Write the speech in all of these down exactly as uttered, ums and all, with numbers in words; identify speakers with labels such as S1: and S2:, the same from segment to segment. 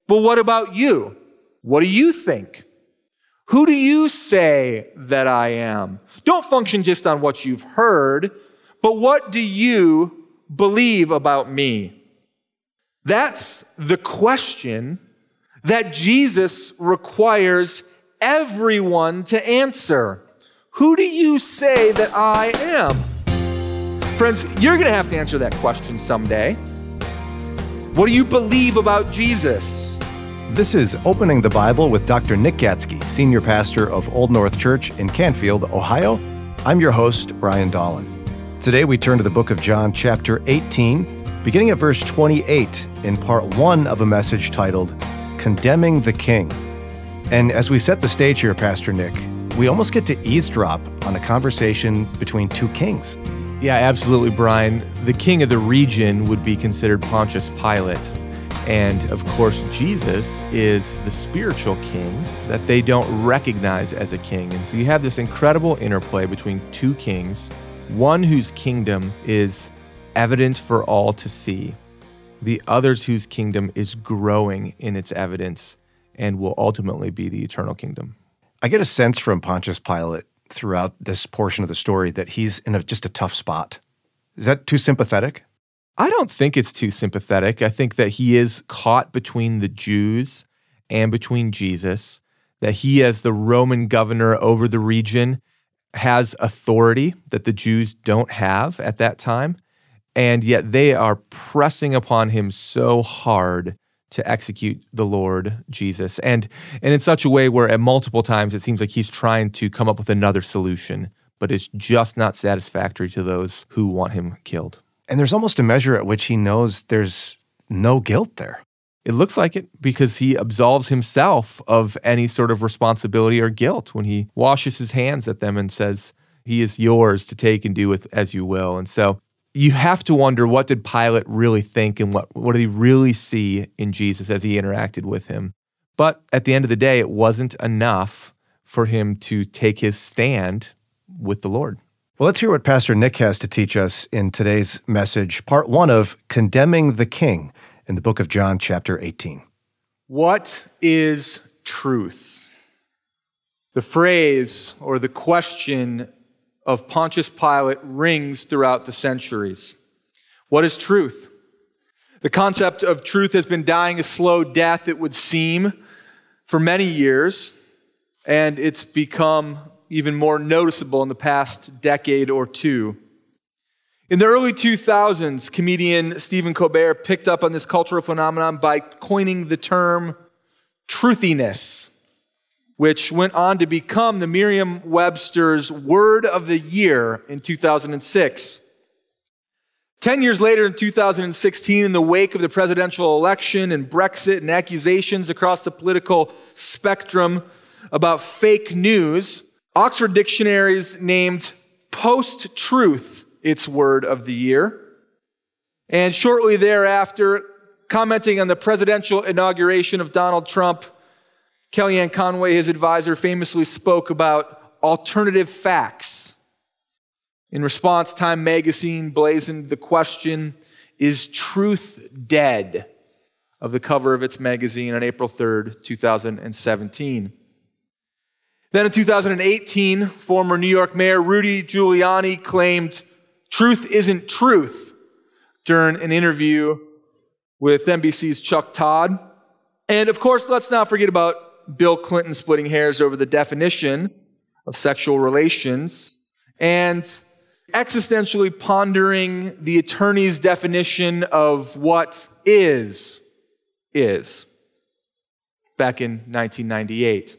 S1: But what about you? What do you think? Who do you say that I am? Don't function just on what you've heard, but what do you believe about me? That's the question that Jesus requires everyone to answer. Who do you say that I am? Friends, you're going to have to answer that question someday. What do you believe about Jesus?
S2: This is Opening the Bible with Doctor Nick Gatsky, Senior Pastor of Old North Church in Canfield, Ohio. I'm your host, Brian Dolan. Today we turn to the book of John, chapter eighteen, beginning at verse twenty-eight, in part one of a message titled, Condemning the King. And as we set the stage here, Pastor Nick, we almost get to eavesdrop on a conversation between two kings.
S3: Yeah, absolutely, Brian. The king of the region would be considered Pontius Pilate. And of course, Jesus is the spiritual king that they don't recognize as a king. And so you have this incredible interplay between two kings, one whose kingdom is evident for all to see, the others whose kingdom is growing in its evidence and will ultimately be the eternal kingdom.
S2: I get a sense from Pontius Pilate throughout this portion of the story that he's in a, just a tough spot. Is that too sympathetic?
S3: I don't think it's too sympathetic. I think that he is caught between the Jews and between Jesus, that he, as the Roman governor over the region, has authority that the Jews don't have at that time, and yet they are pressing upon him so hard to execute the Lord Jesus, and, and in such a way where at multiple times it seems like he's trying to come up with another solution, but it's just not satisfactory to those who want him killed.
S2: And there's almost a measure at which he knows there's no guilt there.
S3: It looks like it because he absolves himself of any sort of responsibility or guilt when he washes his hands at them and says, he is yours to take and do with as you will. And so you have to wonder, what did Pilate really think and what, what did he really see in Jesus as he interacted with him? But at the end of the day, it wasn't enough for him to take his stand with the Lord.
S2: Well, let's hear what Pastor Nick has to teach us in today's message, part one of Condemning the King in the book of John, chapter eighteen.
S1: What is truth? The phrase or the question of Pontius Pilate rings throughout the centuries. What is truth? The concept of truth has been dying a slow death, it would seem, for many years, and it's become even more noticeable in the past decade or two. In the early two thousands, comedian Stephen Colbert picked up on this cultural phenomenon by coining the term truthiness, which went on to become the Merriam-Webster's Word of the Year in two thousand six. Ten years later, in two thousand sixteen, in the wake of the presidential election and Brexit and accusations across the political spectrum about fake news, Oxford Dictionaries named post-truth its Word of the Year. And shortly thereafter, commenting on the presidential inauguration of Donald Trump, Kellyanne Conway, his advisor, famously spoke about alternative facts. In response, Time magazine blazoned the question, "Is truth dead?" of the cover of its magazine on April third, two thousand seventeen. Then in two thousand eighteen, former New York Mayor Rudy Giuliani claimed truth isn't truth during an interview with N B C's Chuck Todd. And of course, let's not forget about Bill Clinton splitting hairs over the definition of sexual relations and existentially pondering the attorney's definition of what is, is, back in nineteen ninety-eight.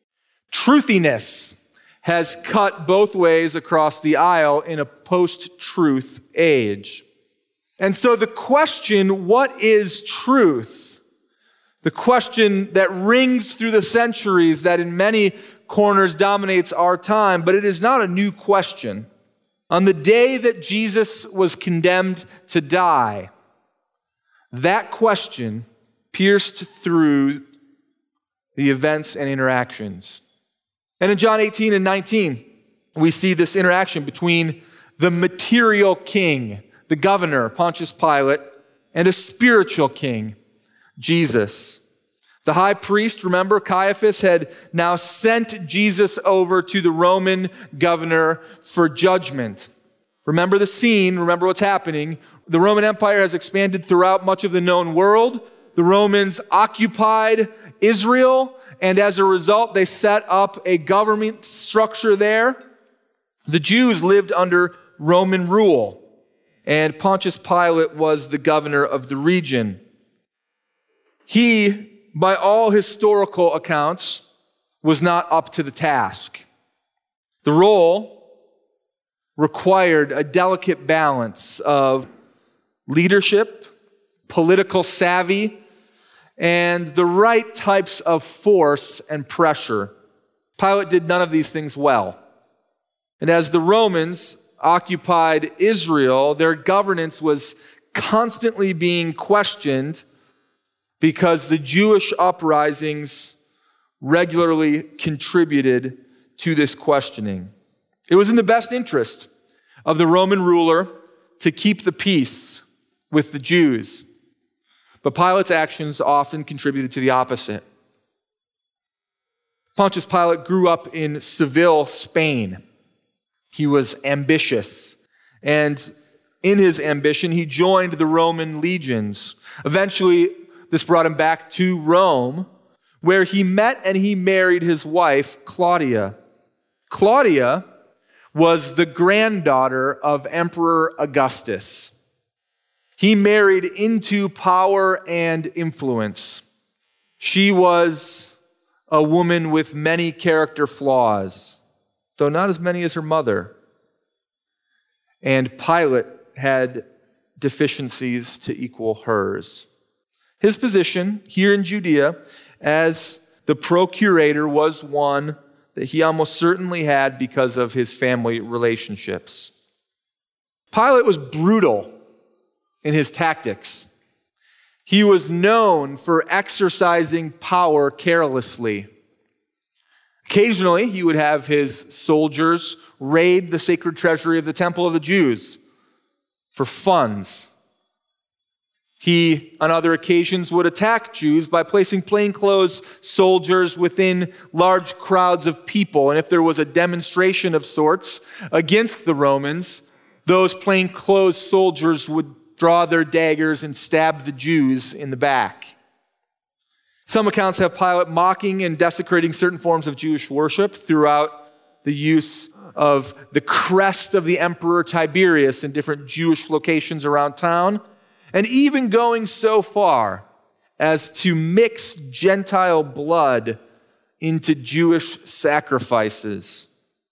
S1: Truthiness has cut both ways across the aisle in a post-truth age. And so the question, what is truth? The question that rings through the centuries, that in many corners dominates our time, but it is not a new question. On the day that Jesus was condemned to die, that question pierced through the events and interactions. And in John eighteen and nineteen, we see this interaction between the material king, the governor, Pontius Pilate, and a spiritual king, Jesus. The high priest, remember, Caiaphas, had now sent Jesus over to the Roman governor for judgment. Remember the scene, remember what's happening. The Roman Empire has expanded throughout much of the known world. The Romans occupied Israel, and as a result, they set up a government structure there. The Jews lived under Roman rule, and Pontius Pilate was the governor of the region. He, by all historical accounts, was not up to the task. The role required a delicate balance of leadership, political savvy, and the right types of force and pressure. Pilate did none of these things well. And as the Romans occupied Israel, their governance was constantly being questioned because the Jewish uprisings regularly contributed to this questioning. It was in the best interest of the Roman ruler to keep the peace with the Jews. But Pilate's actions often contributed to the opposite. Pontius Pilate grew up in Seville, Spain. He was ambitious, and in his ambition, he joined the Roman legions. Eventually, this brought him back to Rome, where he met and he married his wife, Claudia. Claudia was the granddaughter of Emperor Augustus. He married into power and influence. She was a woman with many character flaws, though not as many as her mother. And Pilate had deficiencies to equal hers. His position here in Judea as the procurator was one that he almost certainly had because of his family relationships. Pilate was brutal in his tactics. He was known for exercising power carelessly. Occasionally, he would have his soldiers raid the sacred treasury of the Temple of the Jews for funds. He, on other occasions, would attack Jews by placing plainclothes soldiers within large crowds of people. And if there was a demonstration of sorts against the Romans, those plainclothes soldiers would draw their daggers and stab the Jews in the back. Some accounts have Pilate mocking and desecrating certain forms of Jewish worship throughout the use of the crest of the Emperor Tiberius in different Jewish locations around town, and even going so far as to mix Gentile blood into Jewish sacrifices.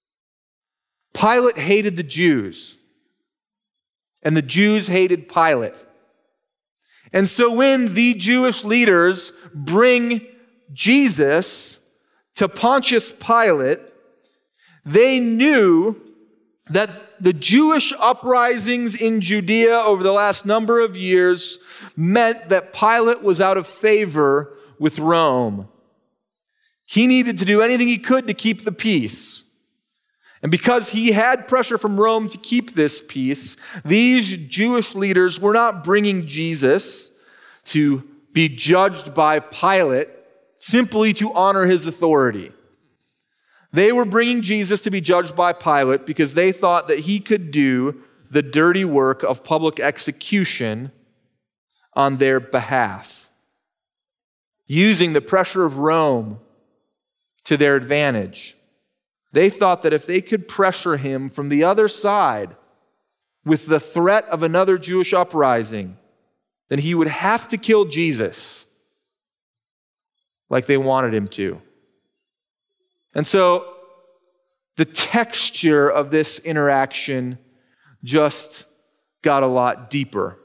S1: Pilate hated the Jews, and the Jews hated Pilate. And so when the Jewish leaders bring Jesus to Pontius Pilate, they knew that the Jewish uprisings in Judea over the last number of years meant that Pilate was out of favor with Rome. He needed to do anything he could to keep the peace. And because he had pressure from Rome to keep this peace, these Jewish leaders were not bringing Jesus to be judged by Pilate simply to honor his authority. They were bringing Jesus to be judged by Pilate because they thought that he could do the dirty work of public execution on their behalf, using the pressure of Rome to their advantage. They thought that if they could pressure him from the other side with the threat of another Jewish uprising, then he would have to kill Jesus like they wanted him to. And so the texture of this interaction just got a lot deeper.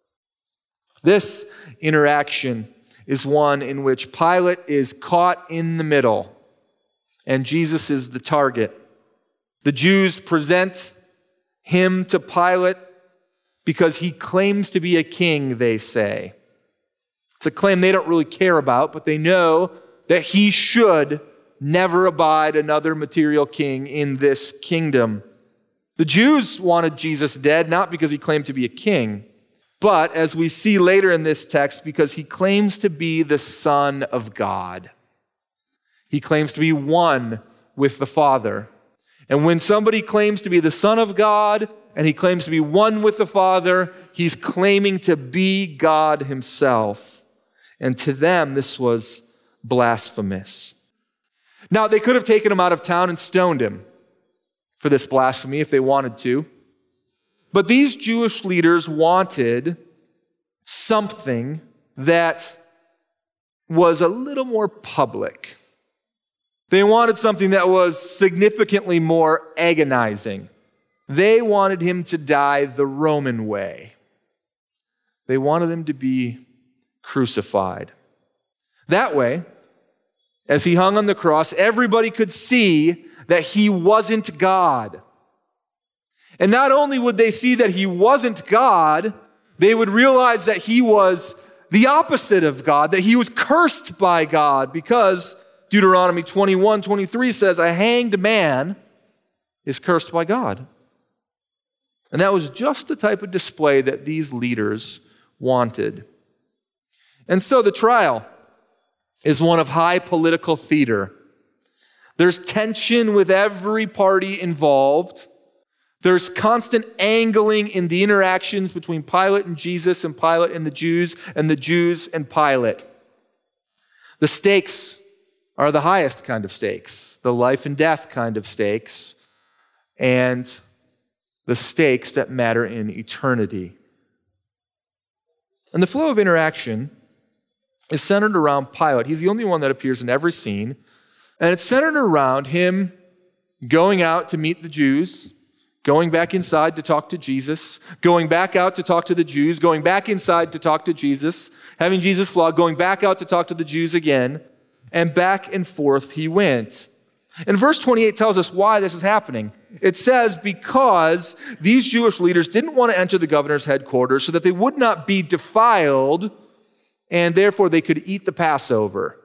S1: This interaction is one in which Pilate is caught in the middle and Jesus is the target. The Jews present him to Pilate because he claims to be a king, they say. It's a claim they don't really care about, but they know that he should never abide another material king in this kingdom. The Jews wanted Jesus dead, not because he claimed to be a king, But as we see later in this text, because he claims to be the Son of God. He claims to be one with the Father. And when somebody claims to be the Son of God and he claims to be one with the Father, he's claiming to be God himself. And to them, this was blasphemous. Now, they could have taken him out of town and stoned him for this blasphemy if they wanted to. But these Jewish leaders wanted something that was a little more public. They wanted something that was significantly more agonizing. They wanted him to die the Roman way. They wanted him to be crucified. That way, as he hung on the cross, everybody could see that he wasn't God. And not only would they see that he wasn't God, they would realize that he was the opposite of God, that he was cursed by God, because Deuteronomy twenty-one twenty-three says, a hanged man is cursed by God. And that was just the type of display that these leaders wanted. And so the trial is one of high political theater. There's tension with every party involved. There's constant angling in the interactions between Pilate and Jesus, and Pilate and the Jews, and the Jews and Pilate. The stakes are the highest kind of stakes, the life and death kind of stakes, and the stakes that matter in eternity. And the flow of interaction is centered around Pilate. He's the only one that appears in every scene, and it's centered around him going out to meet the Jews, going back inside to talk to Jesus, going back out to talk to the Jews, going back inside to talk to Jesus, having Jesus flogged, going back out to talk to the Jews again, and back and forth he went. And verse twenty-eight tells us why this is happening. It says, because these Jewish leaders didn't want to enter the governor's headquarters so that they would not be defiled, and therefore they could eat the Passover.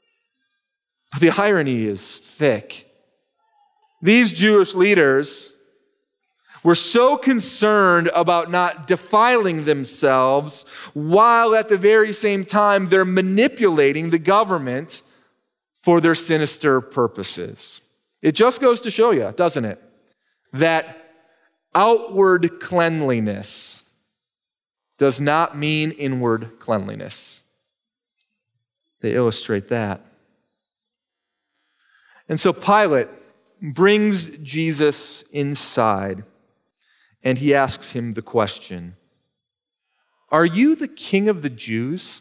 S1: But the irony is thick. These Jewish leaders were so concerned about not defiling themselves, while at the very same time they're manipulating the government for their sinister purposes. It just goes to show you, doesn't it, that outward cleanliness does not mean inward cleanliness. They illustrate that. And so Pilate brings Jesus inside, and he asks him the question, "Are you the king of the Jews?"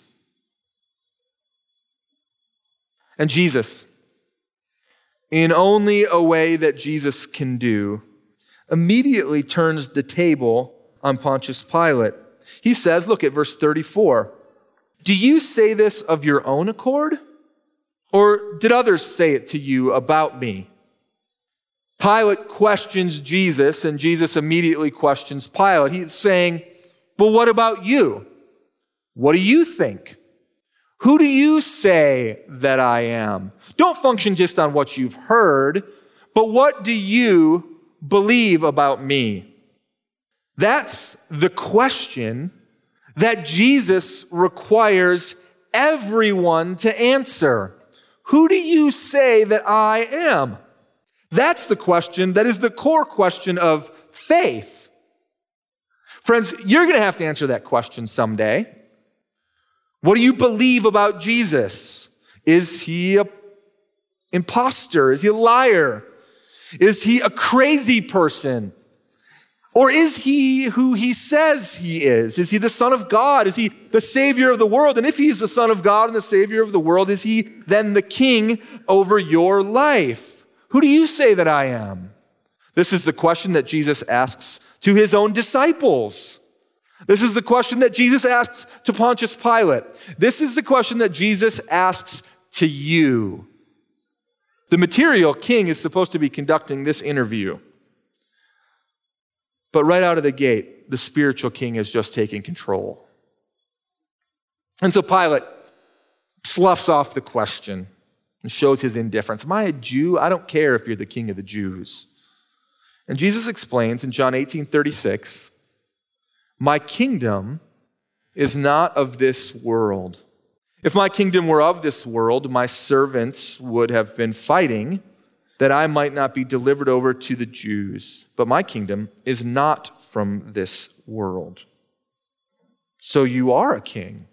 S1: And Jesus, in only a way that Jesus can do, immediately turns the table on Pontius Pilate. He says, look at verse thirty-four, "Do you say this of your own accord? Or did others say it to you about me?" Pilate questions Jesus, and Jesus immediately questions Pilate. He's saying, well, what about you? What do you think? Who do you say that I am? Don't function just on what you've heard, but what do you believe about me? That's the question that Jesus requires everyone to answer. Who do you say that I am? That's the question that is the core question of faith. Friends, you're going to have to answer that question someday. What do you believe about Jesus? Is he an imposter? Is he a liar? Is he a crazy person? Or is he who he says he is? Is he the Son of God? Is he the Savior of the world? And if he's the Son of God and the Savior of the world, is he then the King over your life? Who do you say that I am? This is the question that Jesus asks to his own disciples. This is the question that Jesus asks to Pontius Pilate. This is the question that Jesus asks to you. The material king is supposed to be conducting this interview. But right out of the gate, the spiritual king has just taken control. And so Pilate sloughs off the question and shows his indifference. Am I a Jew? I don't care if you're the king of the Jews. And Jesus explains in John eighteen thirty-six, my kingdom is not of this world. If my kingdom were of this world, my servants would have been fighting that I might not be delivered over to the Jews. But my kingdom is not from this world. So you are a king,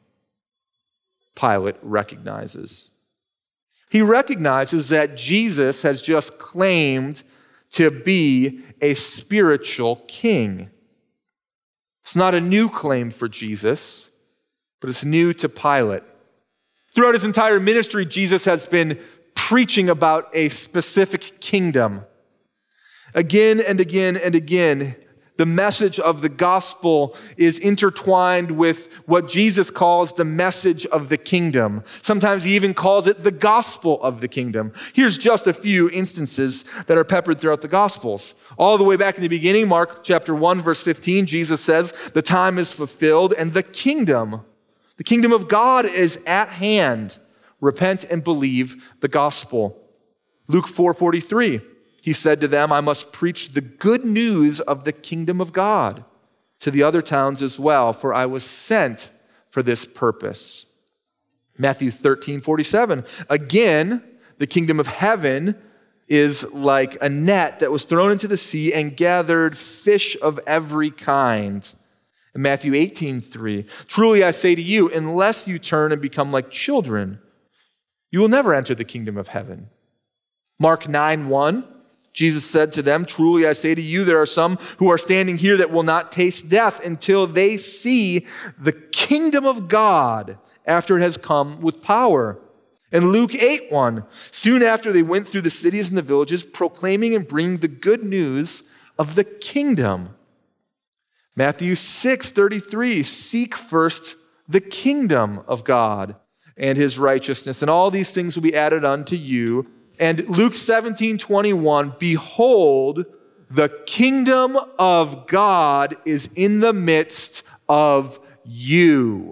S1: Pilate recognizes. He recognizes that Jesus has just claimed to be a spiritual king. It's not a new claim for Jesus, but it's new to Pilate. Throughout his entire ministry, Jesus has been preaching about a specific kingdom. Again and again and again, the message of the gospel is intertwined with what Jesus calls the message of the kingdom. Sometimes he even calls it the gospel of the kingdom. Here's just a few instances that are peppered throughout the gospels. All the way back in the beginning, Mark chapter one, verse fifteen, Jesus says, the time is fulfilled and the kingdom, the kingdom of God is at hand. Repent and believe the gospel. Luke four forty-three, he said to them, I must preach the good news of the kingdom of God to the other towns as well, for I was sent for this purpose. Matthew thirteen forty-seven, again, the kingdom of heaven is like a net that was thrown into the sea and gathered fish of every kind. In Matthew eighteen three, truly I say to you, unless you turn and become like children, you will never enter the kingdom of heaven. Mark nine one, Jesus said to them, truly I say to you, there are some who are standing here that will not taste death until they see the kingdom of God after it has come with power. And Luke eight one, soon after they went through the cities and the villages, proclaiming and bringing the good news of the kingdom. Matthew six thirty-three, seek first the kingdom of God and his righteousness, and all these things will be added unto you. And Luke seventeen twenty-one, behold, the kingdom of God is in the midst of you.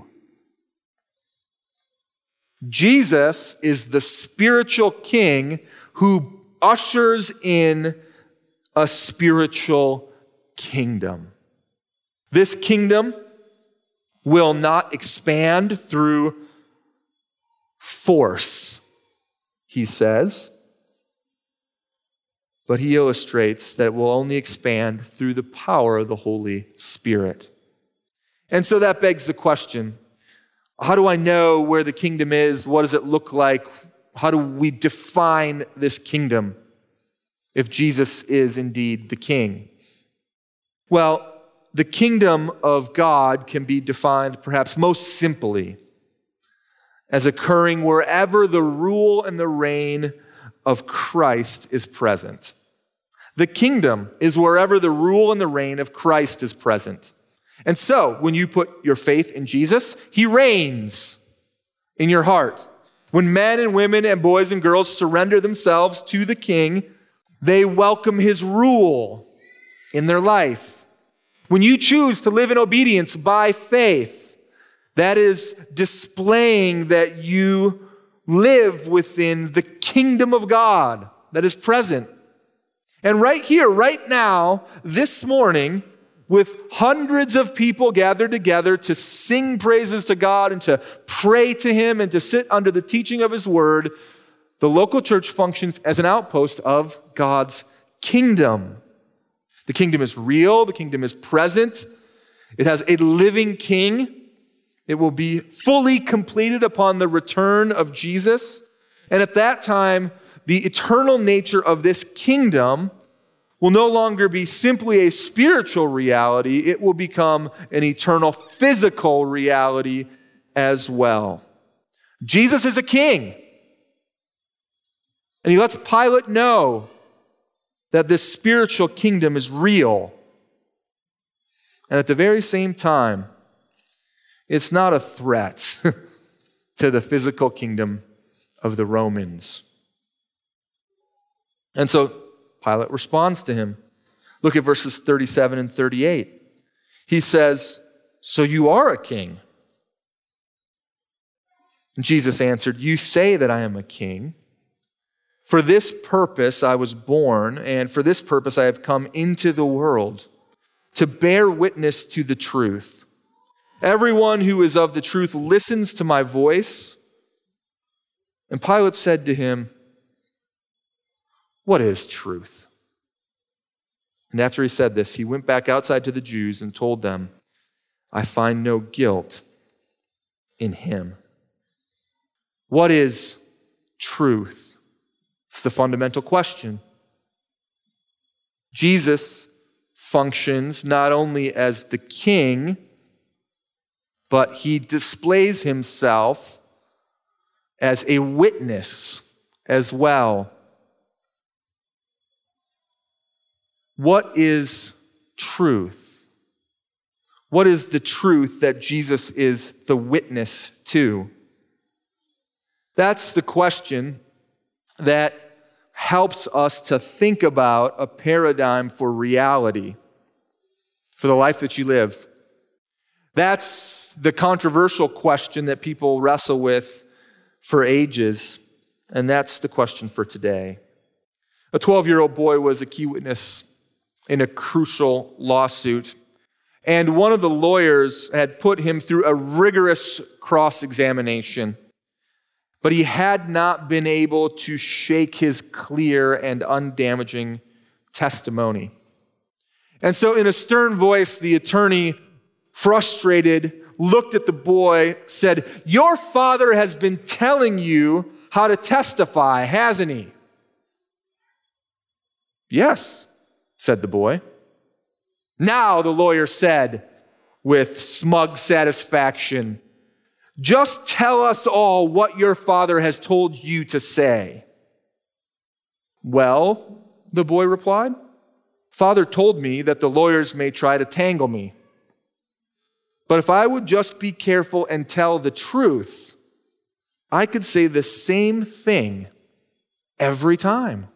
S1: Jesus is the spiritual king who ushers in a spiritual kingdom. This kingdom will not expand through force, he says, but he illustrates that it will only expand through the power of the Holy Spirit. And so that begs the question, how do I know where the kingdom is? What does it look like? How do we define this kingdom if Jesus is indeed the king? Well, the kingdom of God can be defined perhaps most simply as occurring wherever the rule and the reign of Christ is present. The kingdom is wherever the rule and the reign of Christ is present. And so, when you put your faith in Jesus, he reigns in your heart. When men and women and boys and girls surrender themselves to the king, they welcome his rule in their life. When you choose to live in obedience by faith, that is displaying that you live within the kingdom of God that is present. And right here, right now, this morning, with hundreds of people gathered together to sing praises to God and to pray to him and to sit under the teaching of his word, the local church functions as an outpost of God's kingdom. The kingdom is real. The kingdom is present. It has a living king. It will be fully completed upon the return of Jesus. And at that time, the eternal nature of this kingdom will no longer be simply a spiritual reality. It will become an eternal physical reality as well. Jesus is a king. And he lets Pilate know that this spiritual kingdom is real. And at the very same time, it's not a threat to the physical kingdom of the Romans. And so Pilate responds to him. Look at verses thirty-seven and thirty-eight. He says, so you are a king. And Jesus answered, you say that I am a king. For this purpose I was born, and for this purpose I have come into the world, to bear witness to the truth. Everyone who is of the truth listens to my voice." And Pilate said to him, "What is truth?" And after he said this, he went back outside to the Jews and told them, "I find no guilt in him." What is truth? It's the fundamental question. Jesus functions not only as the king, but he displays himself as a witness as well. What is truth? What is the truth that Jesus is the witness to? That's the question that helps us to think about a paradigm for reality, for the life that you live. That's the controversial question that people wrestle with for ages, and that's the question for today. A twelve-year-old boy was a key witness in a crucial lawsuit, and one of the lawyers had put him through a rigorous cross-examination, but he had not been able to shake his clear and undamaging testimony. And so in a stern voice, the attorney, frustrated, looked at the boy, said, "Your father has been telling you how to testify, hasn't he?" "Yes," said the boy. "Now," the lawyer said with smug satisfaction, "just tell us all what your father has told you to say." "Well," the boy replied, "Father told me that the lawyers may try to tangle me. But if I would just be careful and tell the truth, I could say the same thing every time."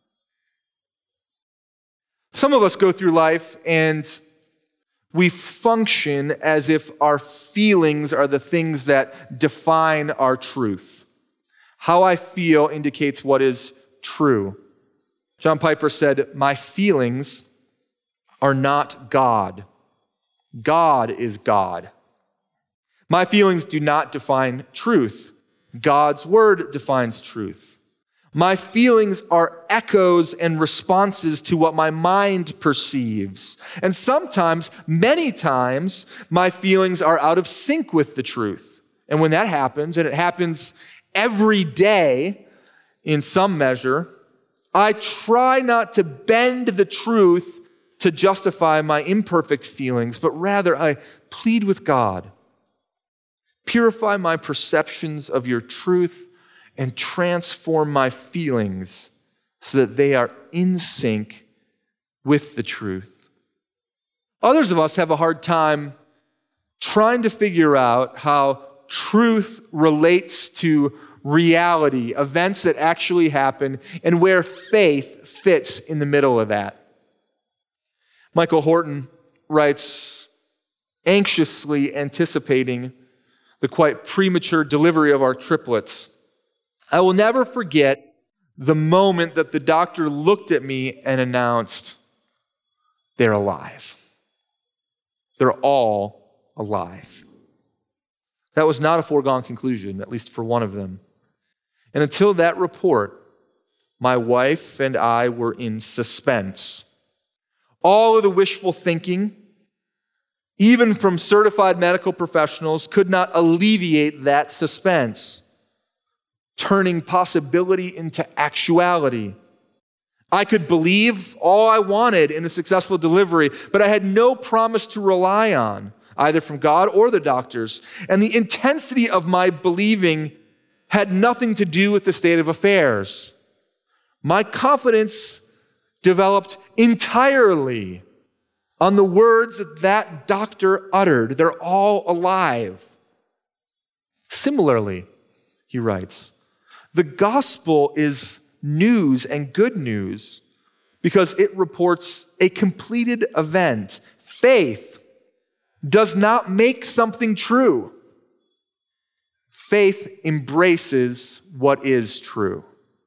S1: Some of us go through life and we function as if our feelings are the things that define our truth. How I feel indicates what is true. John Piper said, "My feelings are not God. God is God. My feelings do not define truth. God's word defines truth. My feelings are echoes and responses to what my mind perceives. And sometimes, many times, my feelings are out of sync with the truth. And when that happens, and it happens every day in some measure, I try not to bend the truth to justify my imperfect feelings, but rather I plead with God. Purify my perceptions of your truth and transform my feelings so that they are in sync with the truth." Others of us have a hard time trying to figure out how truth relates to reality, events that actually happen, and where faith fits in the middle of that. Michael Horton writes, anxiously anticipating the quite premature delivery of our triplets, "I will never forget the moment that the doctor looked at me and announced, 'They're alive. They're all alive.' That was not a foregone conclusion, at least for one of them. And until that report, my wife and I were in suspense. All of the wishful thinking, even from certified medical professionals, could not alleviate that suspense, turning possibility into actuality. I could believe all I wanted in a successful delivery, but I had no promise to rely on, either from God or the doctors. And the intensity of my believing had nothing to do with the state of affairs. My confidence developed entirely on the words that that doctor uttered. They're all alive." Similarly, he writes, the gospel is news and good news because it reports a completed event. Faith does not make something true. Faith embraces what is true.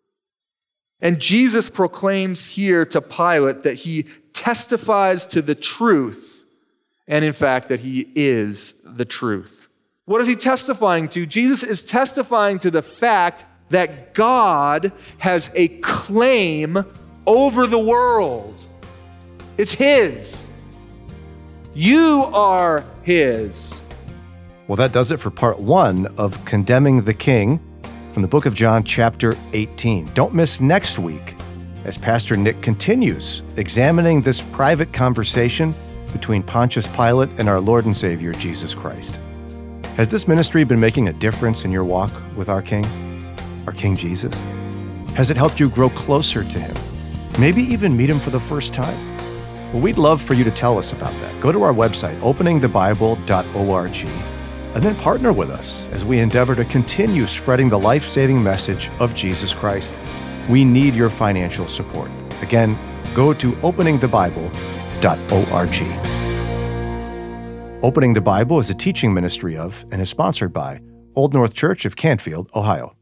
S1: And Jesus proclaims here to Pilate that he testifies to the truth and in fact that he is the truth. What is he testifying to? Jesus is testifying to the fact that God has a claim over the world. It's his. You are his.
S2: Well, that does it for part one of Condemning the King from the book of John, chapter eighteen. Don't miss next week as Pastor Nick continues examining this private conversation between Pontius Pilate and our Lord and Savior, Jesus Christ. Has this ministry been making a difference in your walk with our King, our King Jesus? Has it helped you grow closer to him? Maybe even meet him for the first time? Well, we'd love for you to tell us about that. Go to our website, opening the bible dot org, and then partner with us as we endeavor to continue spreading the life-saving message of Jesus Christ. We need your financial support. Again, go to opening the bible dot org. Opening the Bible is a teaching ministry of and is sponsored by Old North Church of Canfield, Ohio.